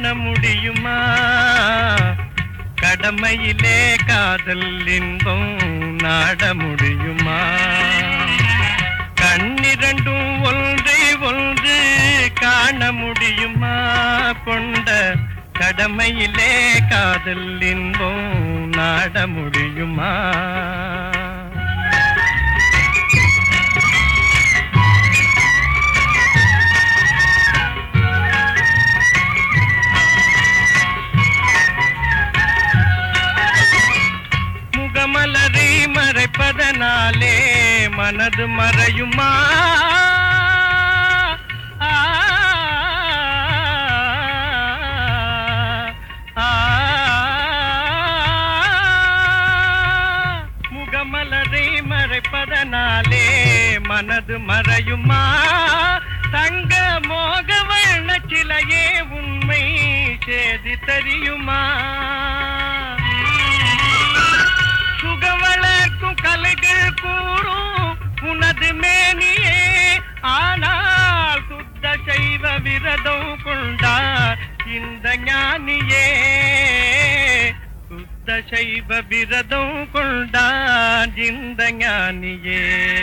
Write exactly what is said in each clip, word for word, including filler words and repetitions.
முடியுமா? கடமையிலே காதல் இன்பம் நாட முடியுமா? கண்ணிரண்டும் ஒன்றை ஒன்று காண முடியுமா? கொண்ட கடமையிலே காதல் இன்பம் நாட முடியுமா? முகமலரை மறைப்பதனாலே மனது மறையுமா? முகமலரை மறைப்பதனாலே மனது மறையுமா? தங்க மோக வண்ண சிலையே உண்மை சேதி தெரியுமா? சுகவளர்க்கும் கலைகள் கூறும் உனது மேனியே, ஆனால் சுத்த சைவ விரதம் கொண்டார் இந்த ஞானியே. சுத்த சைவ விரதம் கொண்டார் இந்த ஞானியே.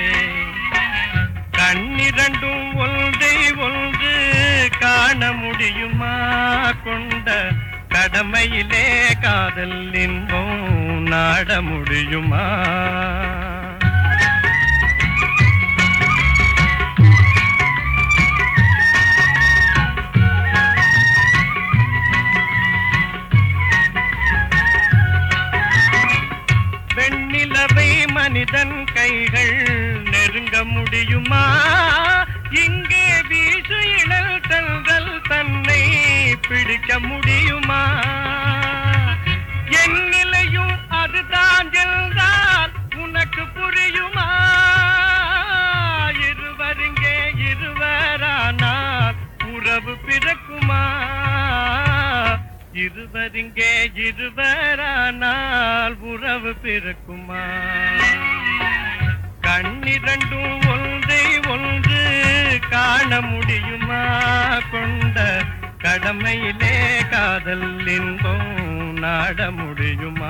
கண்ணிரண்டும் ஒன்றை ஒன்று காண முடியுமா? கொண்ட கடமையிலே காதல் இன்பம் நாட முடியுமா? வெண்ணிலவை மனிதன் கைகள் நெருங்க முடியுமா? இங்கே வீசு இழல் தங்கள் தன்னை பிடிக்க முடியுமா? என் நிலையும் அதுதான் என்றால் உனக்கு புரியுமா? இருவருங்கே இருவரானால் உறவு பிறக்குமா? இருவருங்கே இருவரானால் உறவு பிறக்குமா? கண்ணிரண்டும் ஒன்றை ஒன்று காண முடியுமா? கொண்ட கடமையிலே காதல் இன்பம் நாட முடியுமா?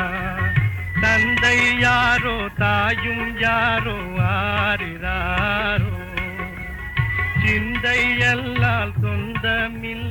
தந்தை யாரோ தாயும் யாரோ ஆரிராரோ, சிந்தை எல்லால் சொந்தமில்லை